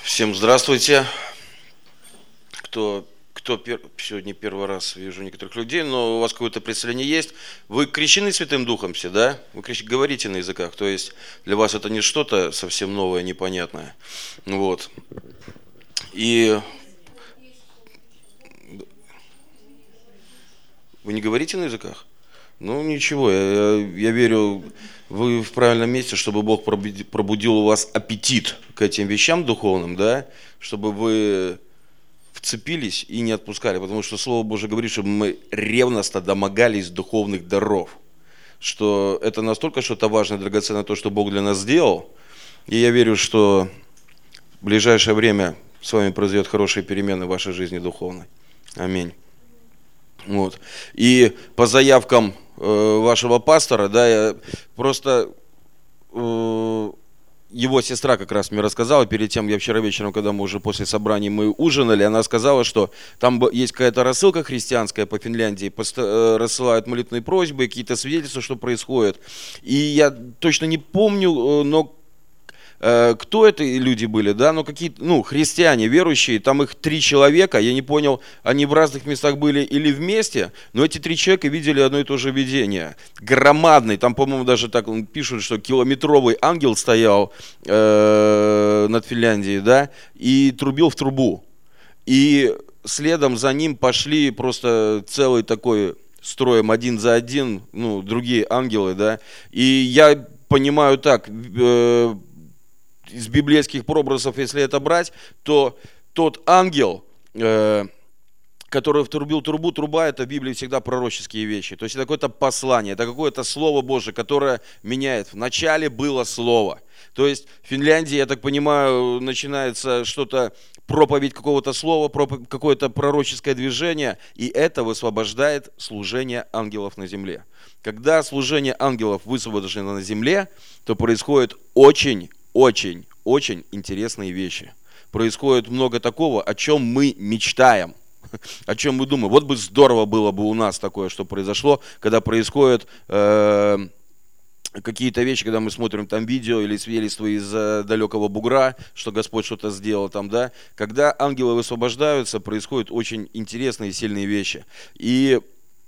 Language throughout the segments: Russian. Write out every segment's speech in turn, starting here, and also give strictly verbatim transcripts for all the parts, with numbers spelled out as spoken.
Всем здравствуйте. Кто, кто пер, сегодня первый раз вижу некоторых людей, но у вас какое-то представление есть. Вы крещены Святым Духом все, да? Вы крещ... говорите на языках, то есть для вас это не что-то совсем новое, непонятное. Вот. И вы не говорите на языках? Ну ничего, я, я верю, вы в правильном месте, чтобы Бог пробудил у вас аппетит к этим вещам духовным, да, чтобы вы вцепились и не отпускали, потому что Слово Божие говорит, чтобы мы ревностно домогались духовных даров, что это настолько что-то важное, драгоценное, то, что Бог для нас сделал, и я верю, что в ближайшее время с вами произойдет хорошие перемены в вашей жизни духовной. Аминь. Вот. И по заявкам э, вашего пастора, да, я просто э, его сестра как раз мне рассказала перед тем, я вчера вечером, когда мы уже после собрания мы ужинали, она сказала, что там есть какая-то рассылка христианская по Финляндии, пост- э, рассылают молитвенные просьбы, какие-то свидетельства, что происходит. И я точно не помню, э, но кто это люди были, да, ну какие-то, ну, христиане, верующие, там их три человека, я не понял, они в разных местах были или вместе, но эти три человека видели одно и то же видение, громадный, там, по-моему, даже так пишут, что километровый ангел стоял э, над Финляндией, да, и трубил в трубу, и следом за ним пошли просто целый такой строем один за один, ну, другие ангелы, да, и я понимаю так, э, из библейских прообразов, если это брать, то тот ангел, э, который втрубил трубу, труба — это в Библии всегда пророческие вещи. То есть это какое-то послание, это какое-то слово Божие, которое меняет. Вначале было слово. То есть в Финляндии, я так понимаю, начинается что-то, проповедь какого-то слова, проповедь, какое-то пророческое движение, и это высвобождает служение ангелов на земле. Когда служение ангелов высвобождено на земле, то происходит очень Очень, очень интересные вещи. Происходит много такого, о чем мы мечтаем, о чем мы думаем. Вот бы здорово было бы у нас такое, что произошло, когда происходят э, какие-то вещи, когда мы смотрим там видео или свидетельства из э, далекого бугра, что Господь что-то сделал там, да. Когда ангелы высвобождаются, происходят очень интересные и сильные вещи. И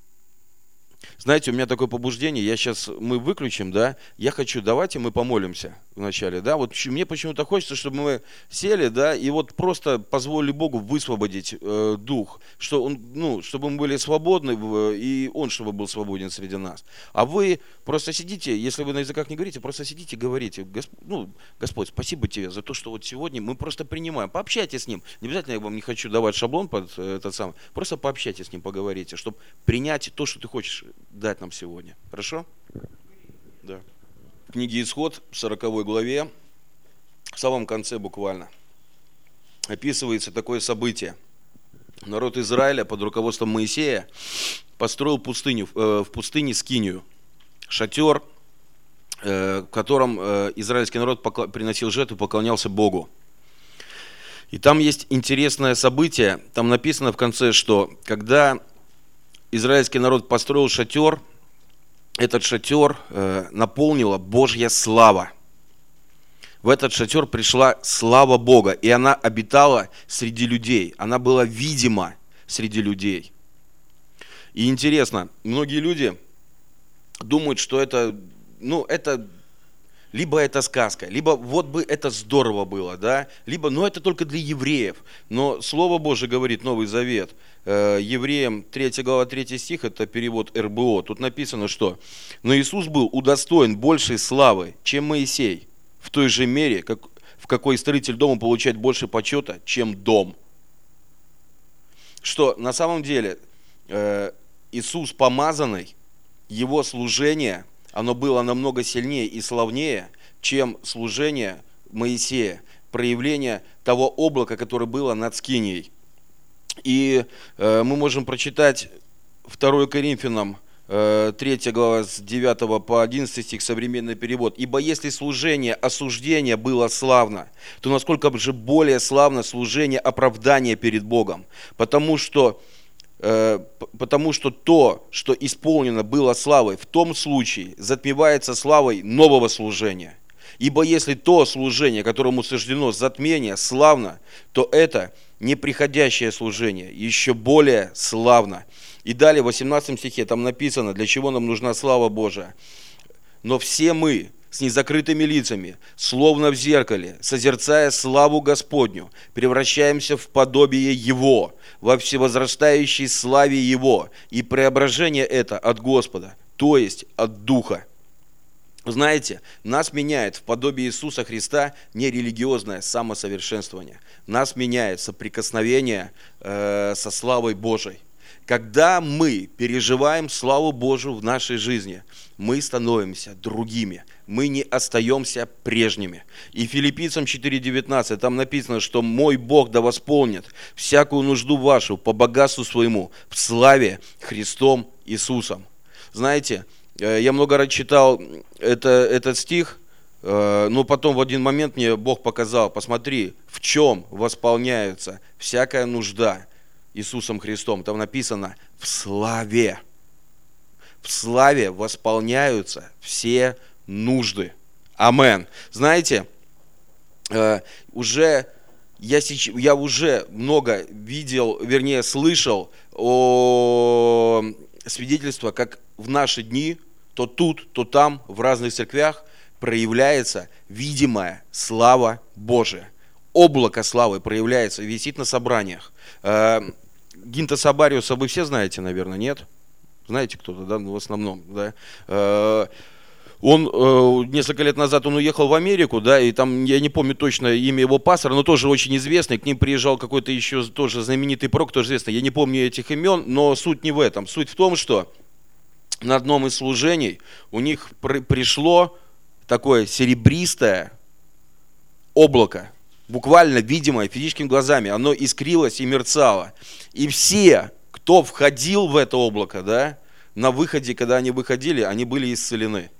знаете, у меня такое побуждение, я сейчас, мы выключим, да, я хочу, давайте мы помолимся вначале, да, вот мне почему-то хочется, чтобы мы сели, да, и вот просто позволили Богу высвободить э, дух, что он, ну, чтобы мы были свободны, и Он, чтобы был свободен среди нас. А вы просто сидите, если вы на языках не говорите, просто сидите и говорите, Госп... ну, Господь, спасибо Тебе за то, что вот сегодня мы просто принимаем, пообщайтесь с Ним, не обязательно я вам не хочу давать шаблон под этот самый, просто пообщайтесь с Ним, поговорите, чтобы принять то, что ты хочешь дать нам сегодня. Хорошо? Да. В книге Исход, в сороковой главе, в самом конце буквально, описывается такое событие. Народ Израиля под руководством Моисея построил пустыню, э, в пустыне скинию, шатер, э, в котором э, израильский народ покла- приносил жертву и поклонялся Богу. И там есть интересное событие, там написано в конце, что когда израильский народ построил шатер, этот шатер э, наполнила Божья слава. В этот шатер пришла слава Бога, и она обитала среди людей, она была видима среди людей. И интересно, многие люди думают, что это, ну, это либо это сказка, либо вот бы это здорово было, да, либо, ну, это только для евреев. Но Слово Божие говорит, Новый Завет, э, Евреям третья глава, третий стих, это перевод эр бэ о, тут написано, что «Но Иисус был удостоен большей славы, чем Моисей, в той же мере, как, в какой строитель дома получает больше почета, чем дом». Что на самом деле э, Иисус помазанный, его служение – оно было намного сильнее и славнее, чем служение Моисея, проявление того облака, которое было над Скинией. И э, мы можем прочитать второе Коринфянам, э, третья глава, с девятого по одиннадцатый стих, современный перевод. «Ибо если служение осуждения было славно, то насколько же более славно служение оправдания перед Богом, потому что потому что то, что исполнено было славой, в том случае затмевается славой нового служения. Ибо если то служение, которому суждено затмение, славно, то это неприходящее служение еще более славно. И далее в восемнадцатом стихе там написано, для чего нам нужна слава Божия. Но все мы с незакрытыми лицами, словно в зеркале, созерцая славу Господню, превращаемся в подобие Его, во всевозрастающей славе Его, и преображение это от Господа, то есть от Духа. Знаете, нас меняет в подобие Иисуса Христа не религиозное самосовершенствование. Нас меняет соприкосновение э, со славой Божией. Когда мы переживаем славу Божию в нашей жизни, мы становимся другими, мы не остаемся прежними. И Филиппийцам четыре девятнадцать там написано, что «Мой Бог да восполнит всякую нужду вашу по богатству своему в славе Христом Иисусом». Знаете, я много раз читал это, этот стих, но потом в один момент мне Бог показал, посмотри, в чем восполняется всякая нужда Иисусом Христом. Там написано «в славе». В славе восполняются все нужды. Амен. Знаете, уже я, сейчас, я уже много видел, вернее, слышал о свидетельствах, как в наши дни, то тут, то там, в разных церквях проявляется видимая слава Божия. Облако славы проявляется, висит на собраниях. Гинта Сабариуса вы все знаете, наверное, нет? Знаете кто-то, да, в основном, да? Он несколько лет назад он уехал в Америку, да, и там, я не помню точно имя его пастора, но тоже очень известный, к ним приезжал какой-то еще тоже знаменитый пророк, тоже известный, я не помню этих имен, но суть не в этом. Суть в том, что на одном из служений у них пришло такое серебристое облако, буквально видимое физическими глазами, оно искрилось и мерцало. И все, кто входил в это облако, да, на выходе, когда они выходили, они были исцелены.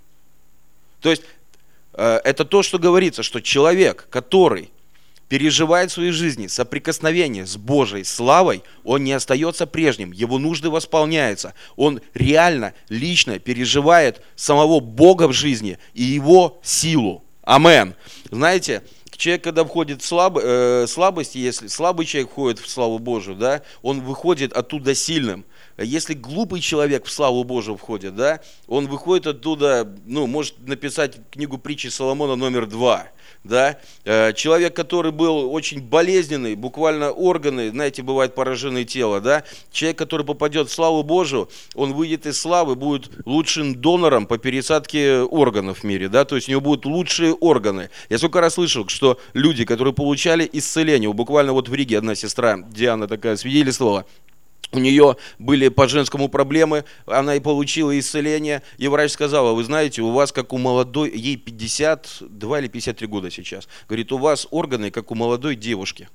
То есть э, это то, что говорится, что человек, который переживает в своей жизни соприкосновение с Божьей славой, он не остается прежним, его нужды восполняются. Он реально, лично переживает самого Бога в жизни и его силу. Амен. Знаете, человек, когда входит в слаб, э, слабость, если слабый человек входит в славу Божию, да, он выходит оттуда сильным. Если глупый человек в славу Божию входит, да, он выходит оттуда, ну, может написать книгу притчи Соломона номер два. Да? Человек, который был очень болезненный, буквально органы, знаете, бывает пораженное тело, да? Человек, который попадет в славу Божию, он выйдет из славы, будет лучшим донором по пересадке органов в мире, да? То есть у него будут лучшие органы. Я сколько раз слышал, что люди, которые получали исцеление, буквально вот в Риге одна сестра, Диана такая свидетельствовала, у нее были по женскому проблемы, она и получила исцеление, и врач сказала, вы знаете, у вас как у молодой, ей пятьдесят два или пятьдесят три года сейчас, говорит, у вас органы как у молодой девушки,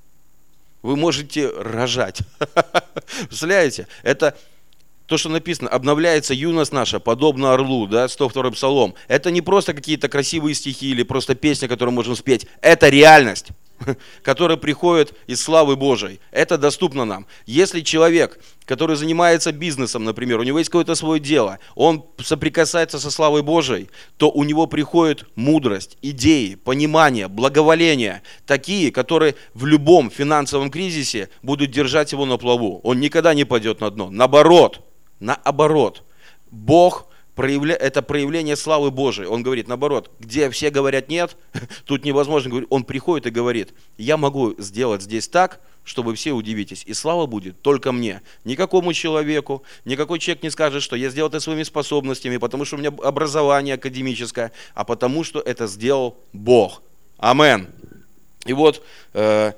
вы можете рожать. Представляете, это то, что написано, обновляется юность наша, подобно орлу, да, сто второй псалом. Это не просто какие-то красивые стихи или просто песни, которые можем спеть, это реальность, которая приходит из славы Божией. Это доступно нам. Если человек, который занимается бизнесом, например, у него есть какое-то свое дело, он соприкасается со славой Божией, то у него приходит мудрость, идеи, понимание, благоволение, такие, которые в любом финансовом кризисе будут держать его на плаву. Он никогда не пойдет на дно. Наоборот, наоборот, Бог проявля... это проявление славы Божией. Он говорит, наоборот, где все говорят нет, тут невозможно. Он приходит и говорит, я могу сделать здесь так, чтобы все удивитесь. И слава будет только мне. Никакому человеку, никакой человек не скажет, что я сделал это своими способностями, потому что у меня образование академическое, а потому что это сделал Бог. Амен. И вот, э...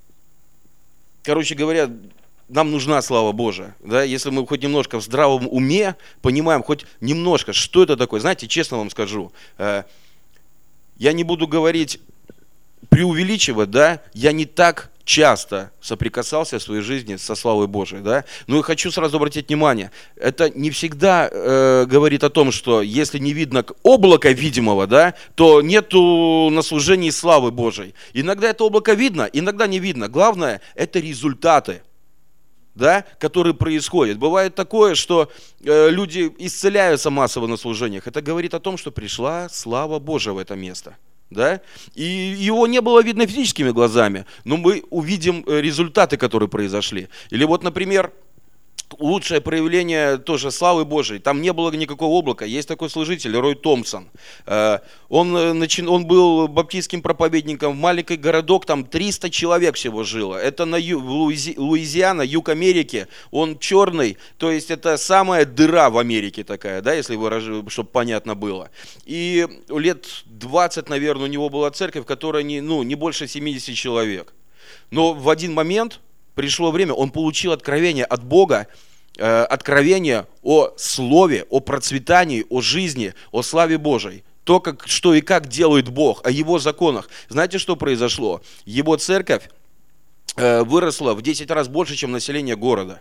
короче говоря, нам нужна слава Божия, да, если мы хоть немножко в здравом уме понимаем, хоть немножко, что это такое. Знаете, честно вам скажу, э, я не буду говорить, преувеличивать, да, я не так часто соприкасался в своей жизни со славой Божией, да, но я хочу сразу обратить внимание, это не всегда э, говорит о том, что если не видно облака видимого, да, то нету на служении славы Божией. Иногда это облако видно, иногда не видно. Главное, это результаты, да, которые происходят. Бывает такое, что э, люди исцеляются массово на служениях. Это говорит о том, что пришла слава Божия в это место. Да? И его не было видно физическими глазами, но мы увидим результаты, которые произошли. Или вот, например, лучшее проявление тоже славы Божией. Там не было никакого облака. Есть такой служитель, Рой Томпсон. Он, он был баптистским проповедником. В маленький городок, там триста человек всего жило. Это на ю, Луизи, Луизиана, юг Америки. Он черный, то есть это самая дыра в Америке такая, да, если выражу, чтобы понятно было. И лет двадцать, наверное, у него была церковь, в которой не, ну, не больше семидесяти человек. Но в один момент... Пришло время, он получил откровение от Бога, э, откровение о слове, о процветании, о жизни, о славе Божией. То, как, что и как делает Бог, о его законах. Знаете, что произошло? Его церковь э, выросла в десять раз больше, чем население города.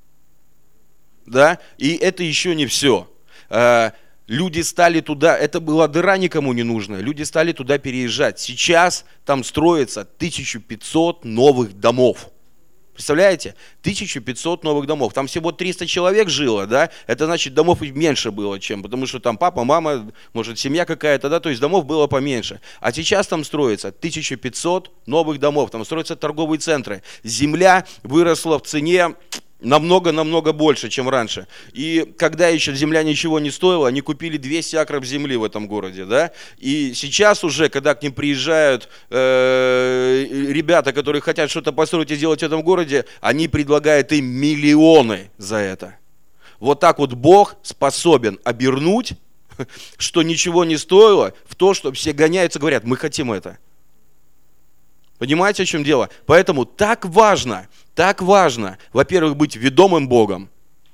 Да? И это еще не все. Э, люди стали туда, это была дыра никому не нужная, люди стали туда переезжать. Сейчас там строится тысяча пятьсот новых домов. Представляете? тысяча пятьсот новых домов. Там всего триста человек жило, да? Это значит, домов меньше было, чем, потому что там папа, мама, может, семья какая-то, да? То есть домов было поменьше. А сейчас там строится тысяча пятьсот новых домов, там строятся торговые центры. Земля выросла в цене намного-намного больше, чем раньше. И когда еще земля ничего не стоила, они купили двести акров земли в этом городе, да? И сейчас уже, когда к ним приезжают э, ребята, которые хотят что-то построить и сделать в этом городе, они предлагают им миллионы за это. Вот так вот Бог способен обернуть, что ничего не стоило, в то, что все гоняются, говорят, мы хотим это. Понимаете, о чем дело? Поэтому так важно, так важно, во-первых, быть ведомым Богом,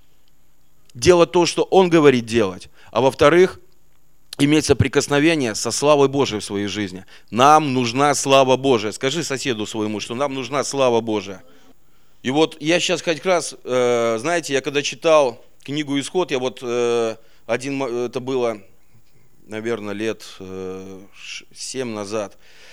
делать то, что Он говорит делать, а во-вторых, иметь соприкосновение со славой Божией в своей жизни. Нам нужна слава Божия. Скажи соседу своему, что нам нужна слава Божия. И вот я сейчас как раз, э, знаете, я когда читал книгу «Исход», я вот э, один, это было, наверное, лет э, семь назад,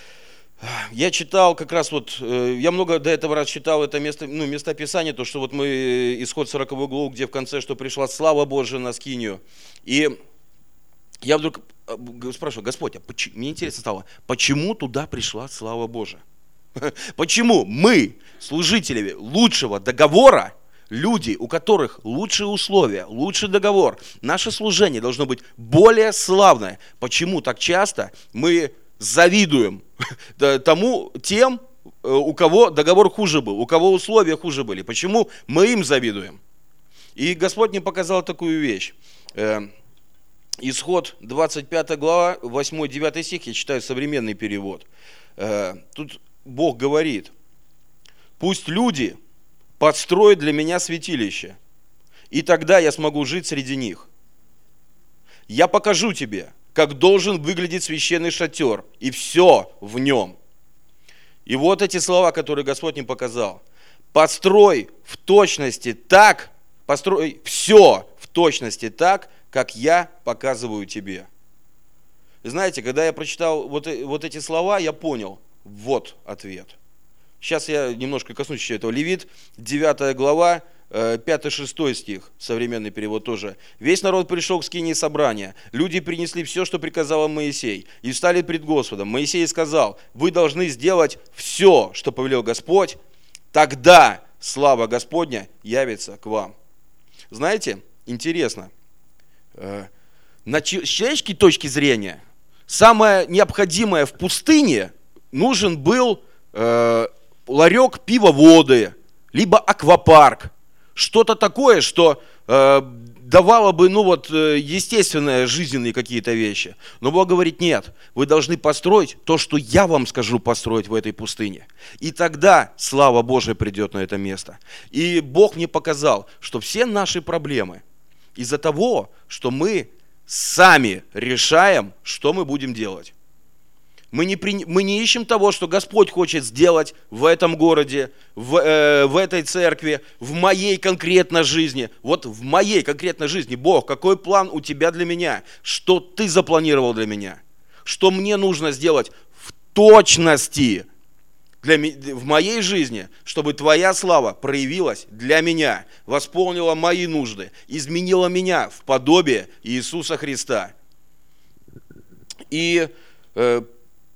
я читал как раз вот, я много до этого раз читал это место, ну, местописание, то, что вот мы, исход сороковой главы, где в конце, что пришла слава Божия на скинию. И я вдруг спрашиваю, Господь, а почему, мне интересно стало, почему туда пришла слава Божия? Почему мы, служители лучшего договора, люди, у которых лучшие условия, лучший договор, наше служение должно быть более славное, почему так часто мы завидуем тому, тем, у кого договор хуже был, у кого условия хуже были. Почему мы им завидуем? И Господь мне показал такую вещь. Исход двадцать пятая глава, восьмой-девятый стих, я читаю современный перевод. Тут Бог говорит, пусть люди подстроят для меня святилище, и тогда я смогу жить среди них. Я покажу тебе, как должен выглядеть священный шатер, и все в нем. И вот эти слова, которые Господь мне показал. Построй в точности так, построй все в точности так, как я показываю тебе. И знаете, когда я прочитал вот, вот эти слова, я понял, вот ответ. Сейчас я немножко коснусь еще этого. Левит, девятая глава, пятый-шестой стих, современный перевод тоже. «Весь народ пришел к скинии собрания. Люди принесли все, что приказал Моисей, и встали пред Господом. Моисей сказал, вы должны сделать все, что повелел Господь, тогда слава Господня явится к вам». Знаете, интересно, с человеческой точки зрения, самое необходимое в пустыне нужен был ларек пива-воды, либо аквапарк. Что-то такое, что э, давало бы, ну вот, естественные жизненные какие-то вещи. Но Бог говорит, нет, вы должны построить то, что я вам скажу построить в этой пустыне. И тогда слава Божия придет на это место. И Бог мне показал, что все наши проблемы из-за того, что мы сами решаем, что мы будем делать. Мы не, при... мы не ищем того, что Господь хочет сделать в этом городе, в, э, в этой церкви, в моей конкретной жизни. Вот в моей конкретной жизни, Бог, какой план у тебя для меня? Что ты запланировал для меня? Что мне нужно сделать в точности для, в моей жизни, чтобы твоя слава проявилась для меня, восполнила мои нужды, изменила меня в подобие Иисуса Христа. И... Э,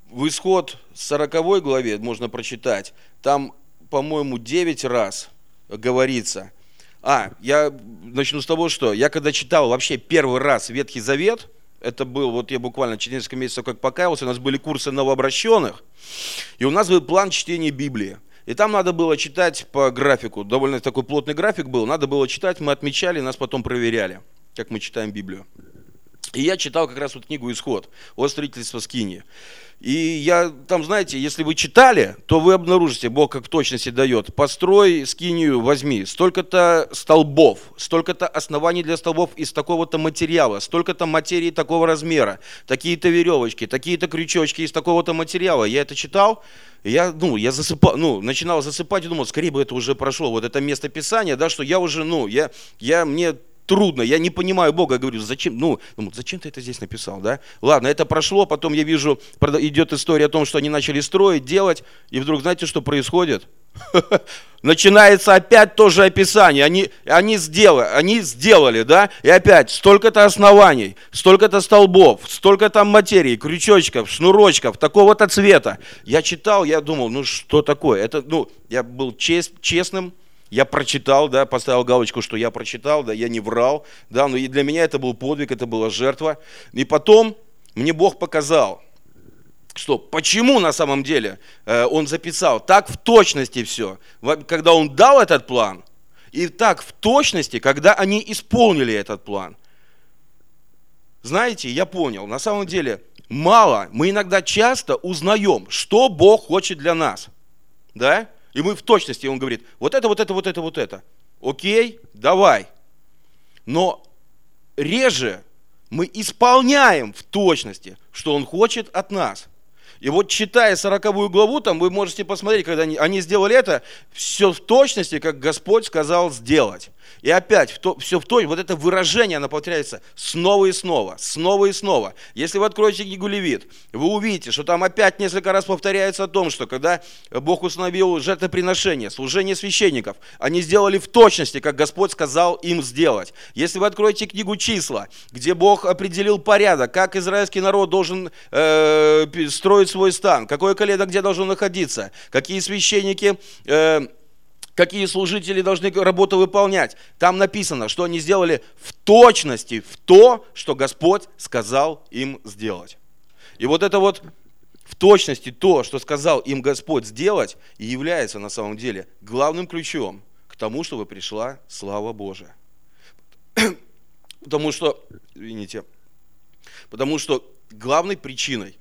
в Исход сороковой главе можно прочитать, там, по-моему, девять раз говорится. А, я начну с того, что я когда читал вообще первый раз Ветхий Завет, это был, вот я буквально через несколько месяцев как покаялся, у нас были курсы новообращенных, и у нас был план чтения Библии. И там надо было читать по графику, довольно такой плотный график был, надо было читать, мы отмечали, нас потом проверяли, как мы читаем Библию. И я читал как раз вот книгу «Исход» о строительстве скинии. И я там, знаете, если вы читали, то вы обнаружите, Бог как в точности дает. Построй скинию, возьми столько-то столбов, столько-то оснований для столбов из такого-то материала, столько-то материи такого размера, такие-то веревочки, такие-то крючочки из такого-то материала. Я это читал, и я, ну, я засыпал, ну, начинал засыпать и думал, скорее бы это уже прошло, вот это место Писания, да, что я уже, ну, я, я мне... трудно, я не понимаю Бога, я говорю, зачем, ну, думаю, зачем ты это здесь написал, да? Ладно, это прошло, потом я вижу, идет история о том, что они начали строить, делать, и вдруг, знаете, что происходит? Начинается опять то же описание, они, они, сделали, они сделали, да, и опять столько-то оснований, столько-то столбов, столько-то материи, крючочков, шнурочков, такого-то цвета. Я читал, я думал, ну что такое? Это, ну, я был чест, честным, я прочитал, да, поставил галочку, что я прочитал, да, я не врал, да, но и для меня это был подвиг, это была жертва. И потом мне Бог показал, что почему на самом деле э, Он записал так в точности все, когда Он дал этот план, и так в точности, когда они исполнили этот план. Знаете, я понял, на самом деле мало, мы иногда часто узнаем, что Бог хочет для нас, да? И мы в точности, он говорит, вот это, вот это, вот это, вот это. Окей, давай. Но реже мы исполняем в точности, что он хочет от нас. И вот читая сороковую главу, там вы можете посмотреть, когда они, они сделали это, все в точности, как Господь сказал сделать. И опять, в то, все в точности, вот это выражение, оно повторяется снова и снова, снова и снова. Если вы откроете книгу Левит, вы увидите, что там опять несколько раз повторяется о том, что когда Бог установил жертвоприношение, служение священников, они сделали в точности, как Господь сказал им сделать. Если вы откроете книгу Числа, где Бог определил порядок, как израильский народ должен э, строить свой стан, какое колено где должно находиться, какие священники... Э, какие служители должны работу выполнять. Там написано, что они сделали в точности, в то, что Господь сказал им сделать. И вот это вот в точности то, что сказал им Господь сделать, и является на самом деле главным ключом к тому, чтобы пришла слава Божия. Потому что, извините, потому что главной причиной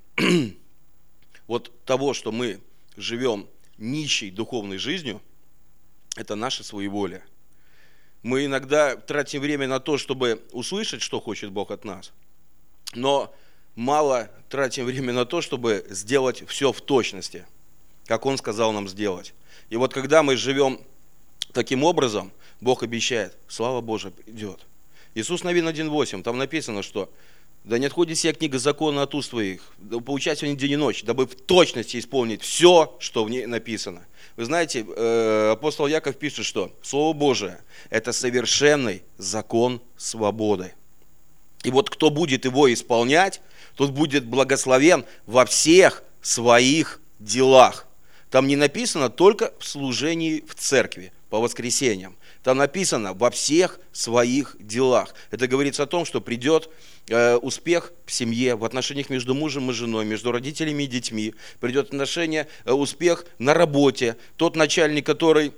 вот того, что мы живем нищей духовной жизнью, это наше своеволие. Мы иногда тратим время на то, чтобы услышать, что хочет Бог от нас, но мало тратим время на то, чтобы сделать все в точности, как Он сказал нам сделать. И вот когда мы живем таким образом, Бог обещает, слава Божия идет. Иисус Навин один восемь, там написано, что да не отходит сия книга закона от уст твоих, да поучайся в ней день и ночь, дабы в точности исполнить все, что в ней написано. Вы знаете, апостол Яков пишет, что Слово Божие – это совершенный закон свободы. И вот кто будет его исполнять, тот будет благословен во всех своих делах. Там не написано только в служении в церкви по воскресеньям. Там написано во всех своих делах. Это говорится о том, что придет э, успех в семье, в отношениях между мужем и женой, между родителями и детьми. Придет отношение, э, успех на работе. Тот начальник, который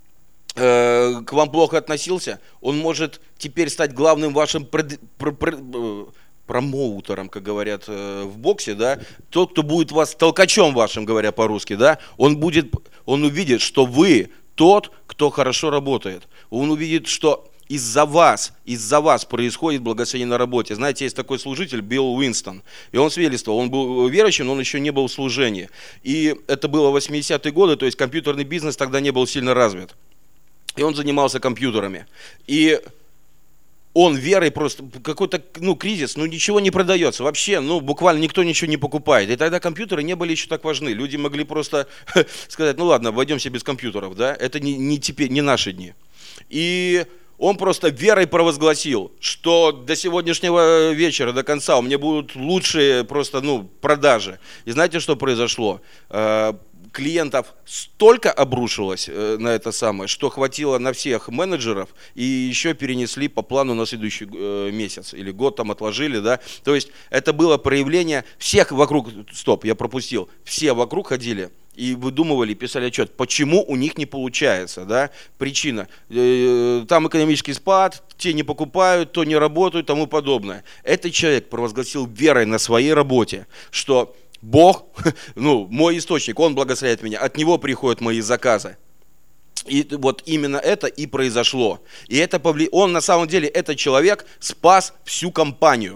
э, к вам плохо относился, он может теперь стать главным вашим пред, пр, пр, пр, промоутером, как говорят э, в боксе, да. Тот, кто будет вас толкачом вашим, говоря по-русски, да, он будет, он увидит, что вы тот, кто хорошо работает. Он увидит, что из-за вас, из-за вас происходит благословение на работе. Знаете, есть такой служитель Билл Уинстон, и он свидетельствовал, он был верующим, но он еще не был в служении. И это было восьмидесятые годы, то есть компьютерный бизнес тогда не был сильно развит. И он занимался компьютерами. И он верой просто, какой-то ну, кризис, ну ничего не продается, вообще, ну буквально никто ничего не покупает. И тогда компьютеры не были еще так важны. Люди могли просто сказать, ну ладно, обойдемся без компьютеров, да, это не, не, теперь, не наши дни. И он просто верой провозгласил, что до сегодняшнего вечера, до конца у меня будут лучшие просто, ну, продажи. И знаете, что произошло? Клиентов столько обрушилось на это самое, что хватило на всех менеджеров, и еще перенесли по плану на следующий месяц, или год там отложили, да. То есть это было проявление всех вокруг, стоп, я пропустил, все вокруг ходили и выдумывали, писали отчет, почему у них не получается, да, причина. Там экономический спад, те не покупают, то не работают, тому подобное. Этот человек провозгласил верой на своей работе, что Бог, ну, мой источник, Он благословляет меня, от Него приходят мои заказы. И вот именно это и произошло. И это повли... он на самом деле, этот человек спас всю компанию.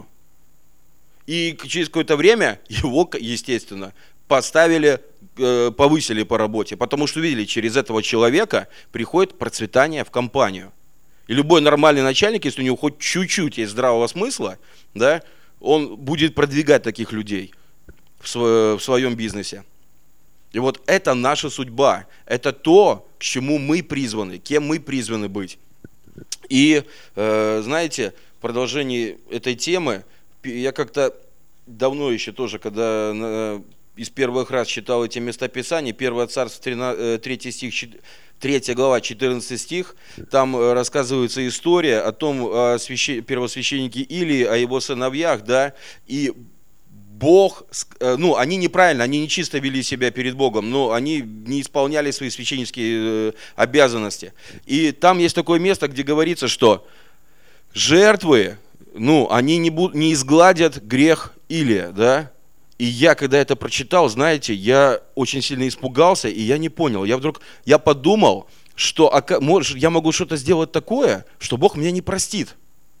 И через какое-то время его, естественно, поставили, повысили по работе, потому что видели, через этого человека приходит процветание в компанию. И любой нормальный начальник, если у него хоть чуть-чуть есть здравого смысла, да, он будет продвигать таких людей в своем бизнесе. И вот это наша судьба, это то, к чему мы призваны, кем мы призваны быть. И э, знаете, в продолжении этой темы, я как-то давно еще тоже, когда на, из первых раз читал эти местописания, первое Царство, третий стих, третья глава, четырнадцатый стих, там рассказывается история о том, о священ... первосвященнике Илии, о его сыновьях, да, и Бог, ну, они неправильно, они нечисто вели себя перед Богом, но они не исполняли свои священнические обязанности. И там есть такое место, где говорится, что жертвы, ну, они не, будут, не изгладят грех Илия, да. И я, когда это прочитал, знаете, я очень сильно испугался, и я не понял. Я вдруг, я подумал, что может, я могу что-то сделать такое, что Бог меня не простит.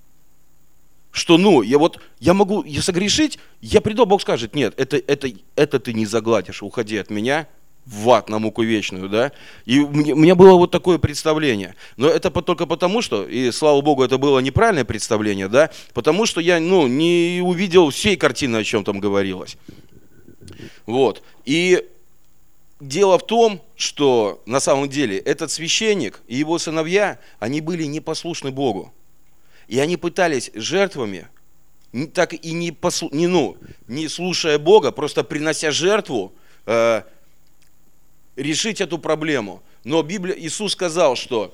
Что, ну, я вот, я могу я согрешить, я приду, Бог скажет, нет, это, это, это ты не загладишь, уходи от меня в ад на муку вечную, да. И у меня было вот такое представление. Но это только потому, что, и слава Богу, это было неправильное представление, да, потому что я, ну, не увидел всей картины, о чем там говорилось. Вот. И дело в том, что на самом деле этот священник и его сыновья, они были непослушны Богу. И они пытались жертвами, так и не, послу, не, ну, не слушая Бога, просто принося жертву, э, решить эту проблему. Но Библия, Иисус сказал, что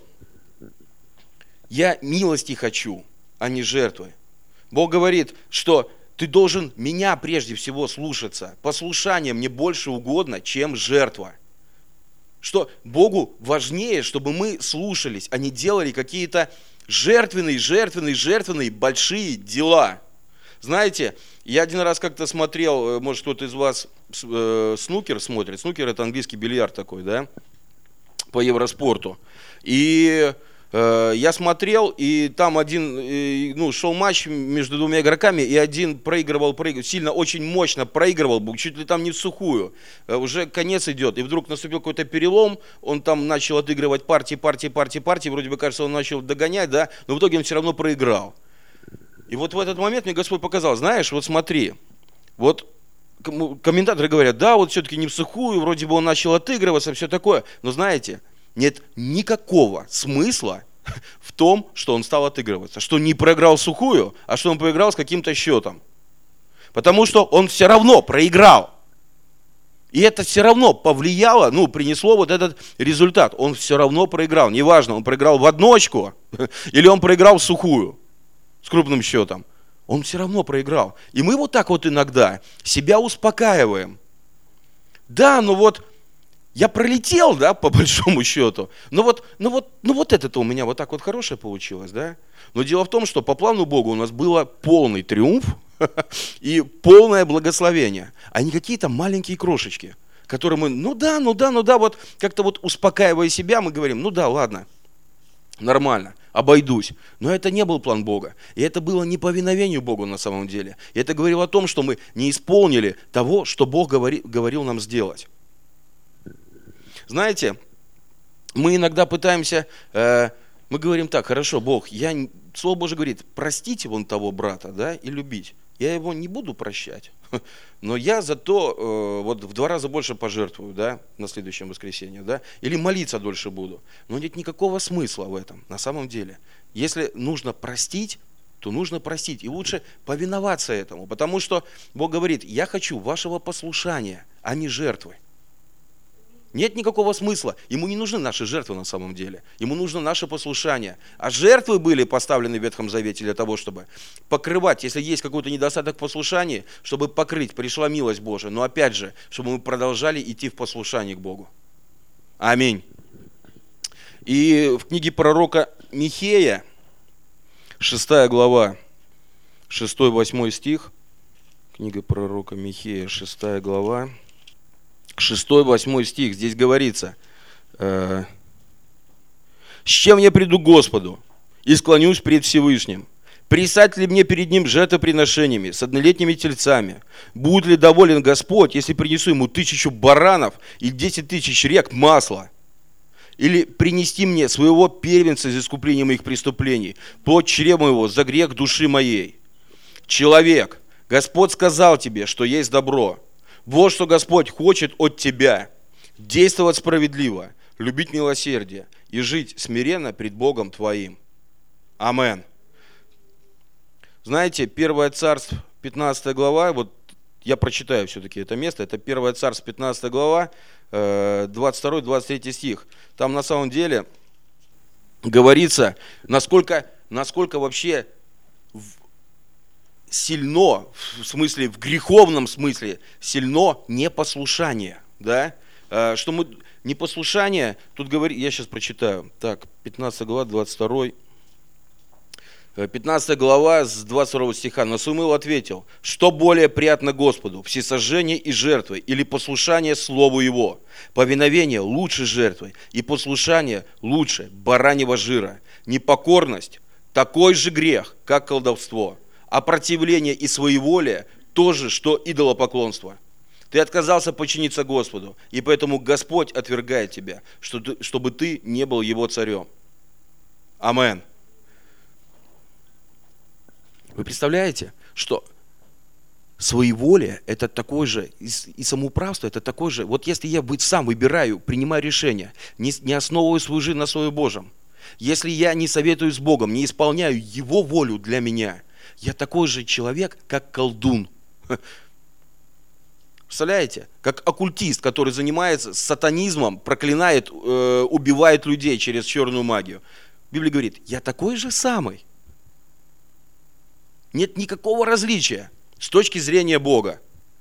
я милости хочу, а не жертвы. Бог говорит, что ты должен меня прежде всего слушаться. Послушание мне больше угодно, чем жертва. Что Богу важнее, чтобы мы слушались, а не делали какие-то жертвенные, жертвенные, жертвенные большие дела. Знаете, я один раз как-то смотрел, может кто-то из вас э, снукер смотрит. Снукер — это английский бильярд такой, да, по Евроспорту. И э, я смотрел, и там один, э, ну, шел матч между двумя игроками, и один проигрывал, проигрывал, сильно, очень мощно проигрывал, чуть ли там не в сухую. Э, уже конец идет, и вдруг наступил какой-то перелом, он там начал отыгрывать партии, партии, партии, партии, вроде бы, кажется, он начал догонять, да, но в итоге он все равно проиграл. И вот в этот момент мне Господь показал, знаешь, вот смотри, вот комментаторы говорят, да, вот все-таки не в сухую, вроде бы он начал отыгрываться, все такое, но знаете, нет никакого смысла в том, что он стал отыгрываться, что не проиграл сухую, а что он проиграл с каким-то счетом, потому что он все равно проиграл. И это все равно повлияло, ну, принесло вот этот результат, он все равно проиграл, неважно, он проиграл в одночку или он проиграл в сухую. С крупным счетом, он все равно проиграл. И мы вот так вот иногда себя успокаиваем. Да, ну вот, я пролетел, да, по большому счету, но вот, ну вот, ну вот это-то у меня вот так вот хорошее получилось, да. Но дело в том, что по плану Бога у нас было полный триумф и полное благословение, а не какие-то маленькие крошечки, которые мы, ну да, ну да, ну да, вот как-то вот успокаивая себя, мы говорим, ну да, ладно, нормально. Обойдусь. Но это не был план Бога. И это было не повиновению Богу на самом деле. И это говорило о том, что мы не исполнили того, что Бог говори, говорил нам сделать. Знаете, мы иногда пытаемся, э, мы говорим так, хорошо, Бог, я, Слово Божие говорит, простите вон того брата, да, и любить. Я его не буду прощать. но я зато э, вот в два раза больше пожертвую, да, на следующем воскресенье, да, или молиться дольше буду. Но нет никакого смысла в этом, на самом деле. Если нужно простить, то нужно простить. И лучше повиноваться этому, потому что Бог говорит, я хочу вашего послушания, а не жертвы. Нет никакого смысла. Ему не нужны наши жертвы на самом деле. Ему нужно наше послушание. А жертвы были поставлены в Ветхом Завете для того, чтобы покрывать, если есть какой-то недостаток в послушании, чтобы покрыть, пришла милость Божия. Но опять же, чтобы мы продолжали идти в послушании к Богу. Аминь. И в книге пророка Михея, шестая глава, шестой-восьмой стих, книга пророка Михея, шестая глава, шестой-восьмой стих, здесь говорится, э, «С чем я приду к Господу и склонюсь пред Всевышним? Присать ли мне перед Ним жертвоприношениями с однолетними тельцами? Будет ли доволен Господь, если принесу Ему тысячу баранов и десять тысяч рек масла? Или принести мне своего первенца за искупление моих преступлений, плоть чрева моего за грех души моей? Человек, Господь сказал тебе, что есть добро. Вот что Господь хочет от тебя: действовать справедливо, любить милосердие и жить смиренно пред Богом твоим». Амен. Знаете, первое Царств, пятнадцатая глава, вот я прочитаю все-таки это место, это первое Царств, пятнадцатая глава, двадцать второй - двадцать третий стих. Там на самом деле говорится, насколько, насколько вообще сильно, в смысле, в греховном смысле, сильно непослушание, да, что мы, непослушание, тут говорит, я сейчас прочитаю, так, пятнадцатая глава, двадцать второй, пятнадцатая глава с двадцать второго стиха. Но Самуил ответил: что более приятно Господу, всесожжение и жертвы, или послушание слову Его? Повиновение лучше жертвы, и послушание лучше бараньего жира. Непокорность такой же грех, как колдовство, а противление и своеволие то же, что идолопоклонство. Ты отказался подчиниться Господу, и поэтому Господь отвергает тебя, чтобы ты не был Его царем. Амен. Вы представляете, что своеволие – это такое же, и самоуправство – это такое же. Вот если я сам выбираю, принимаю решение, не, не основываю свою жизнь на Слове Божьем, если я не советую с Богом, не исполняю Его волю для меня, я такой же человек, как колдун. Представляете? Как оккультист, который занимается сатанизмом, проклинает, э, убивает людей через черную магию. Библия говорит, я такой же самый. Нет никакого различия с точки зрения Бога.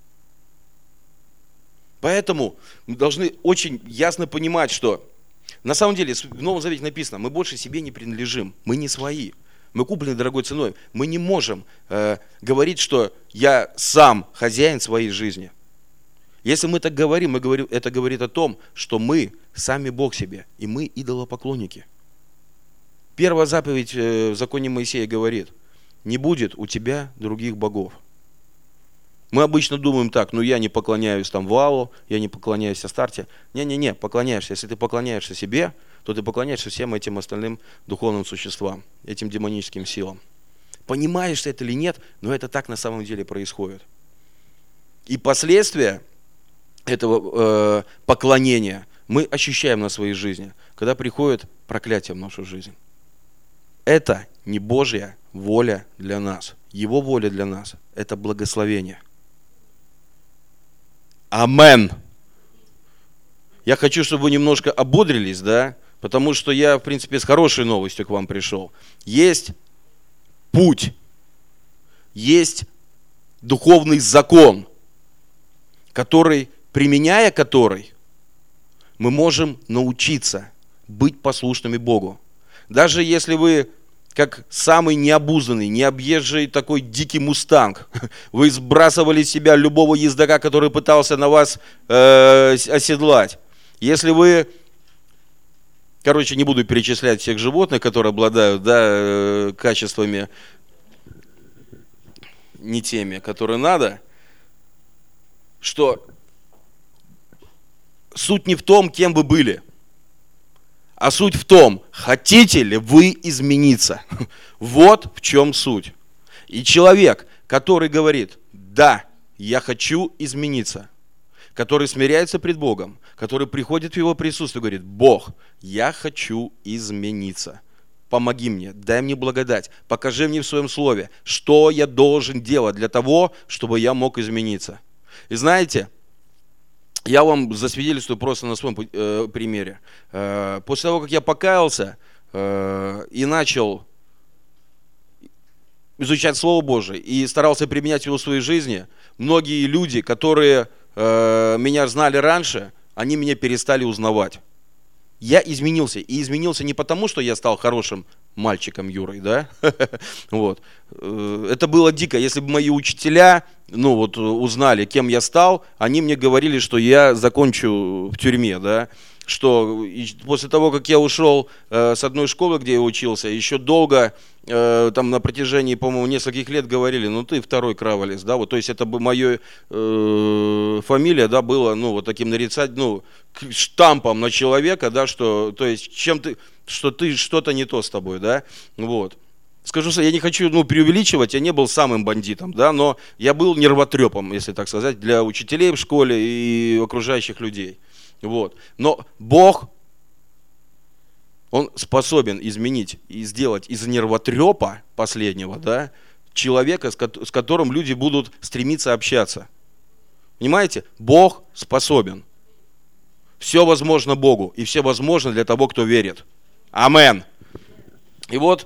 Поэтому мы должны очень ясно понимать, что на самом деле в Новом Завете написано, мы больше себе не принадлежим, мы не свои, мы куплены дорогой ценой. Мы не можем э, говорить, что я сам хозяин своей жизни. Если мы так говорим, мы говорим, это говорит о том, что мы сами Бог себе, и мы идолопоклонники. Первая заповедь э, в законе Моисея говорит, не будет у тебя других богов. Мы обычно думаем так, ну я не поклоняюсь там Ваалу, я не поклоняюсь Астарте. Не-не-не, поклоняешься. Если ты поклоняешься себе, то ты поклоняешься всем этим остальным духовным существам, этим демоническим силам. Понимаешь ты это или нет, но это так на самом деле происходит. И последствия этого э, поклонения мы ощущаем на своей жизни, когда приходит проклятие в нашу жизнь. Это не Божья воля для нас. Его воля для нас – это благословение. Амен. Я хочу, чтобы вы немножко ободрились, да, потому что я, в принципе, с хорошей новостью к вам пришел. Есть путь, есть духовный закон, который, применяя который, мы можем научиться быть послушными Богу. Даже если вы, как самый необузданный, необъезжий такой дикий мустанг, вы сбрасывали с себя любого ездока, который пытался на вас э, оседлать. Если вы, короче, не буду перечислять всех животных, которые обладают, да, э, качествами не теми, которые надо, что суть не в том, кем вы были, а суть в том, хотите ли вы измениться. Вот в чем суть. И человек, который говорит, да, я хочу измениться, который смиряется пред Богом, который приходит в Его присутствие и говорит: Бог, я хочу измениться. Помоги мне, дай мне благодать, покажи мне в своем слове, что я должен делать для того, чтобы я мог измениться. И знаете, я вам засвидетельствую просто на своем э, примере. Э, после того, как я покаялся э, и начал изучать Слово Божие и старался применять его в своей жизни, многие люди, которые э, меня знали раньше, они меня перестали узнавать. Я изменился. И изменился не потому, что я стал хорошим мальчиком Юрой, да? Вот. Это было дико. Если бы мои учителя, ну вот, узнали, кем я стал, они мне говорили, что я закончу в тюрьме, да? Что после того, как я ушел э, с одной школы, где я учился, еще долго, э, там на протяжении, по-моему, нескольких лет говорили: ну ты второй Краволес, да, вот, то есть это бы моя э, фамилия, да, была, ну, вот таким нарицать, ну, штампом на человека, да, что, то есть, чем ты, что ты, что-то не то с тобой, да, вот. Скажу, я не хочу, ну, преувеличивать, я не был самым бандитом, да, но я был нервотрепом, если так сказать, для учителей в школе и окружающих людей. Вот. Но Бог, Он способен изменить и сделать из нервотрепа последнего, да, человека, с которым люди будут стремиться общаться. Понимаете? Бог способен. Все возможно Богу, и все возможно для того, кто верит. Амен. И вот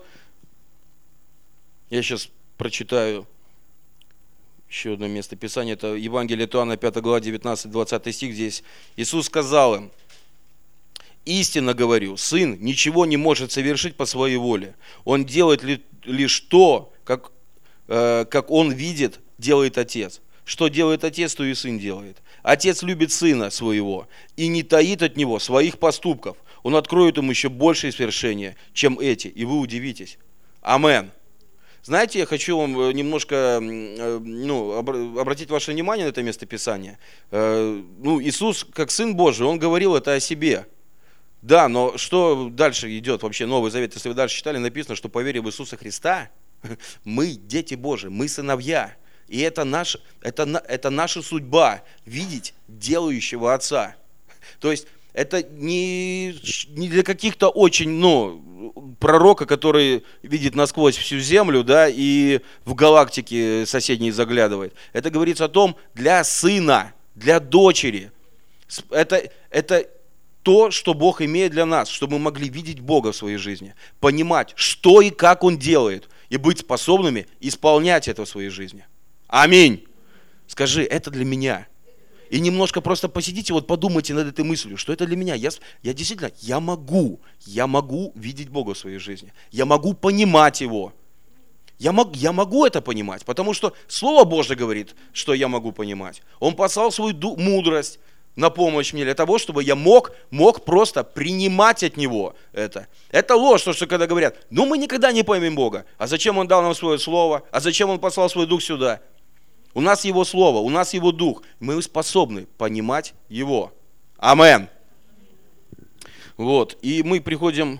я сейчас прочитаю еще одно место Писания, это Евангелие от Иоанна, пятая глава, девятнадцатый-двадцатый стих. Здесь Иисус сказал им: истинно говорю, Сын ничего не может совершить по своей воле. Он делает лишь то, как, э, как Он видит, делает Отец. Что делает Отец, то и Сын делает. Отец любит Сына Своего и не таит от Него своих поступков. Он откроет Ему еще большие свершения, чем эти, и вы удивитесь. Амен. Знаете, я хочу вам немножко, ну, обратить ваше внимание на это место Писания. Ну, Иисус, как Сын Божий, Он говорил это о себе. Да, но что дальше идет вообще Новый Завет? Если вы дальше читали, написано, что по вере в Иисуса Христа мы дети Божии, мы сыновья. И это, наш, это, это наша судьба видеть делающего Отца. То есть это не, не для каких-то очень, ну, пророка, который видит насквозь всю землю, да, и в галактике соседней заглядывает. Это говорится о том, для сына, для дочери. Это, это то, что Бог имеет для нас, чтобы мы могли видеть Бога в своей жизни, понимать, что и как Он делает, и быть способными исполнять это в своей жизни. Аминь. Скажи, это для меня. И немножко просто посидите, вот подумайте над этой мыслью, что это для меня. Я, я действительно, я могу, я могу видеть Бога в своей жизни. Я могу понимать Его. Я, мог, я могу это понимать, потому что Слово Божье говорит, что я могу понимать. Он послал свою ду- мудрость на помощь мне для того, чтобы я мог, мог просто принимать от Него это. Это ложь, то, что когда говорят: ну мы никогда не поймем Бога. А зачем Он дал нам свое Слово? А зачем Он послал свой Дух сюда? У нас Его Слово, у нас Его Дух. Мы способны понимать Его. Амен. Вот. И мы приходим...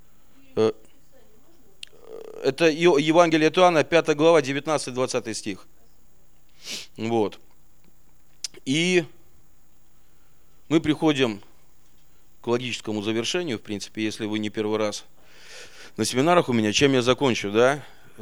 Это Евангелие от Иоанна, пятая глава, девятнадцатый-двадцатый стих. Вот. И мы приходим к логическому завершению, в принципе, если вы не первый раз на семинарах у меня. Чем я закончу, да?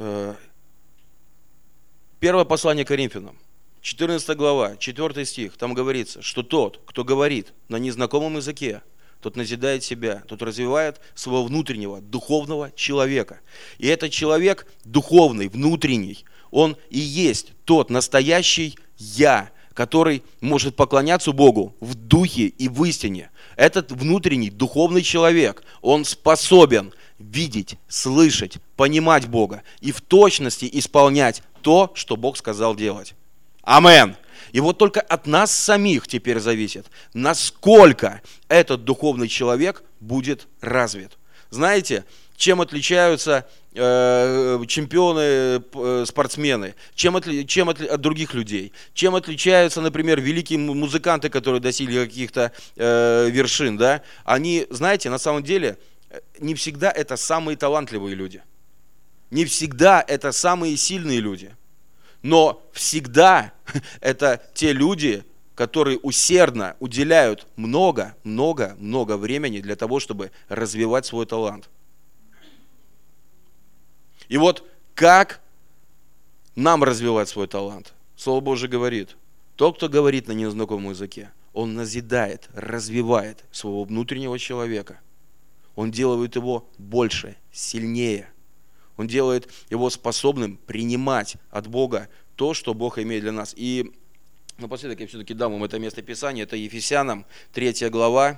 Первое послание Коринфянам, четырнадцатая глава, четвёртый стих, там говорится, что тот, кто говорит на незнакомом языке, тот назидает себя, тот развивает своего внутреннего, духовного человека. И этот человек духовный, внутренний, он и есть тот настоящий «я», который может поклоняться Богу в духе и в истине. Этот внутренний, духовный человек, он способен видеть, слышать, понимать Бога и в точности исполнять то, что Бог сказал делать. Амен. И вот только от нас самих теперь зависит, насколько этот духовный человек будет развит. Знаете, чем отличаются э, чемпионы, э, спортсмены, чем, отли, чем отли, от других людей, чем отличаются, например, великие музыканты, которые достигли каких-то э, вершин, да? Они, знаете, на самом деле, не всегда это самые талантливые люди. Не всегда это самые сильные люди. Но всегда это те люди, которые усердно уделяют много, много, много времени для того, чтобы развивать свой талант. И вот как нам развивать свой талант? Слово Божие говорит, тот, кто говорит на незнакомом языке, он назидает, развивает своего внутреннего человека. Он делает его больше, сильнее. Он делает его способным принимать от Бога то, что Бог имеет для нас. И напоследок я все-таки дам вам это место Писания. Это Ефесянам, третья глава.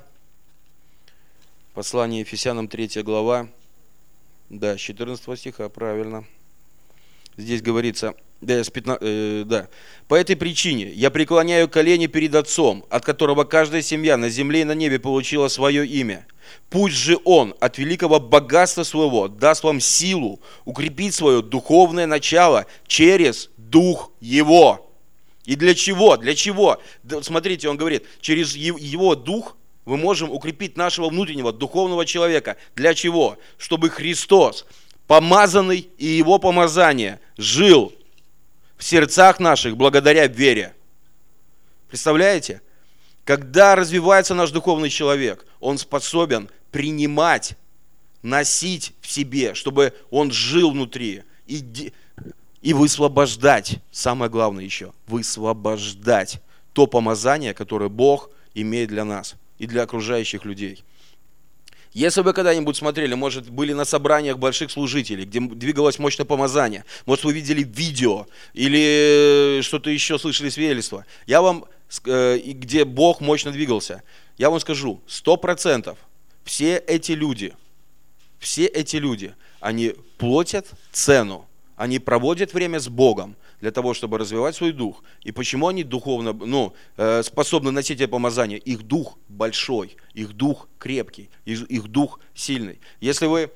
Послание Ефесянам, третья глава. Да, с четырнадцатого стиха, правильно. Здесь говорится, да, с пятнадцатого, э, да. «По этой причине я преклоняю колени перед Отцом, от которого каждая семья на земле и на небе получила свое имя. Пусть же Он от великого богатства своего даст вам силу укрепить свое духовное начало через Дух Его». И для чего? Для чего? Смотрите, он говорит, через Его Дух мы можем укрепить нашего внутреннего духовного человека. Для чего? Чтобы Христос, помазанный и Его помазание, жил в сердцах наших благодаря вере. Представляете? Когда развивается наш духовный человек, он способен принимать, носить в себе, чтобы он жил внутри. И, и высвобождать, самое главное еще, высвобождать то помазание, которое Бог имеет для нас и для окружающих людей. Если вы когда-нибудь смотрели, может, были на собраниях больших служителей, где двигалось мощное помазание, может, вы видели видео или что-то еще слышали свидетельство, я вам, где Бог мощно двигался, я вам скажу, сто процентов все эти люди, все эти люди, они платят цену, они проводят время с Богом для того, чтобы развивать свой дух. И почему они духовно, ну, способны носить это помазание? Их дух большой, их дух крепкий, их, их дух сильный. Если вы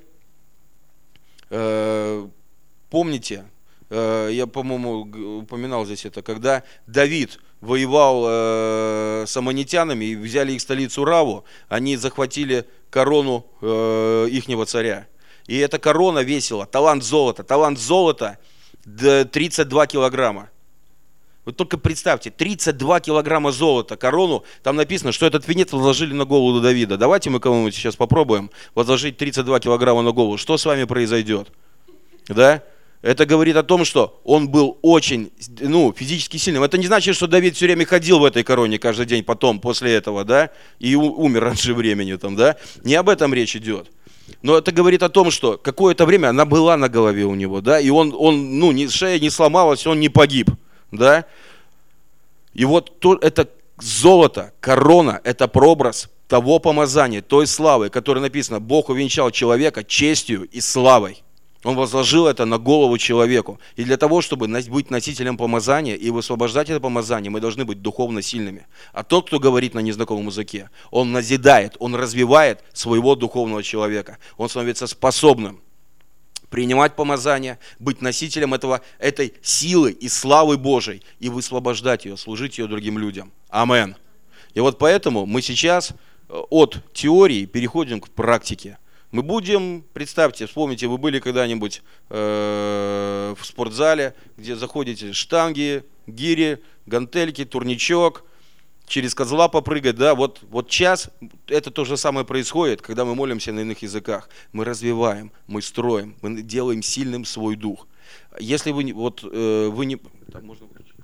э, помните, э, я, по-моему, упоминал здесь это, когда Давид воевал э, с аммонитянами и взяли их столицу Раву, они захватили корону э, ихнего царя. И эта корона весила, талант золота, талант золота тридцать два килограмма. Вы только представьте, тридцать два килограмма золота, корону, там написано, что этот венец возложили на голову Давида. Давайте мы кому-нибудь сейчас попробуем возложить тридцать два килограмма на голову. Что с вами произойдет? Да? Это говорит о том, что он был очень, ну, физически сильным. Это не значит, что Давид все время ходил в этой короне каждый день потом, после этого, да, и умер раньше времени там, да. Не об этом речь идет. Но это говорит о том, что какое-то время она была на голове у него, да, и он, он ну, не, шея не сломалась, он не погиб, да. И вот то, это золото, корона, это прообраз того помазания, той славы, которой написано, Бог увенчал человека честью и славой. Он возложил это на голову человеку. И для того, чтобы быть носителем помазания и высвобождать это помазание, мы должны быть духовно сильными. А тот, кто говорит на незнакомом языке, он назидает, он развивает своего духовного человека. Он становится способным принимать помазание, быть носителем этого, этой силы и славы Божией и высвобождать ее, служить ее другим людям. Амен. И вот поэтому мы сейчас от теории переходим к практике. Мы будем, представьте, вспомните, вы были когда-нибудь э, в спортзале, где заходите штанги, гири, гантельки, турничок, через козла попрыгать, да, вот, вот час это то же самое происходит, когда мы молимся на иных языках. Мы развиваем, мы строим, мы делаем сильным свой дух. Если вы, вот, э, вы не... Так, можно выключить?